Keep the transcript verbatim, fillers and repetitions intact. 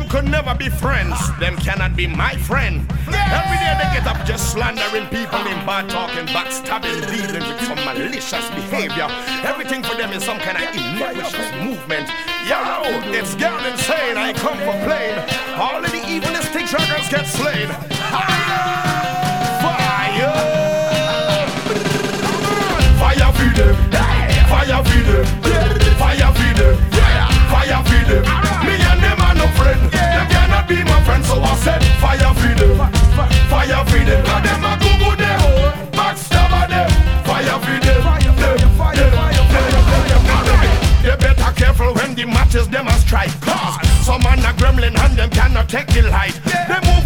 could never be friends. Them cannot be my friend. Every day they get up just slandering people in bad talking, backstabbing, dealing with some malicious behavior. Everything for them is some kind of malicious movement. Yo, it's girl insane, I come for playing. All of the evilistic dragons get slain. Fire! Fire! Fire feed them, fire feed them, fire feed them, fire feed them. Me and them are no friend, them cannot be my friend. So I said, fire feed them, fire feed them. Cause them a go go them, backstabber them, fire feed them. You better careful when the matches them a strike. Cause some man a gremlin and them cannot take the light. They move